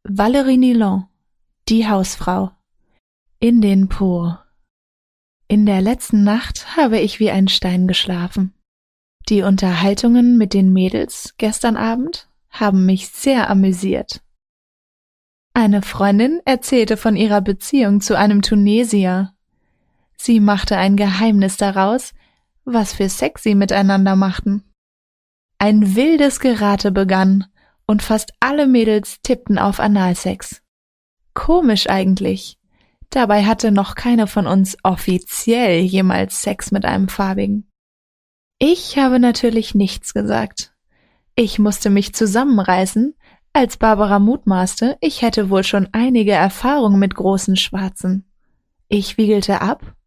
Valerie Nilon, die Hausfrau. In den Po. In der letzten Nacht habe ich wie ein Stein geschlafen. Die Unterhaltungen mit den Mädels gestern Abend haben mich sehr amüsiert. Eine Freundin erzählte von ihrer Beziehung zu einem Tunesier. Sie machte ein Geheimnis daraus, was für Sex sie miteinander machten. Ein wildes Gerate begann und fast alle Mädels tippten auf Analsex. Komisch eigentlich. Dabei hatte noch keine von uns offiziell jemals Sex mit einem Farbigen. Ich habe natürlich nichts gesagt. Ich musste mich zusammenreißen, als Barbara mutmaßte, ich hätte wohl schon einige Erfahrungen mit großen Schwarzen. Ich wiegelte ab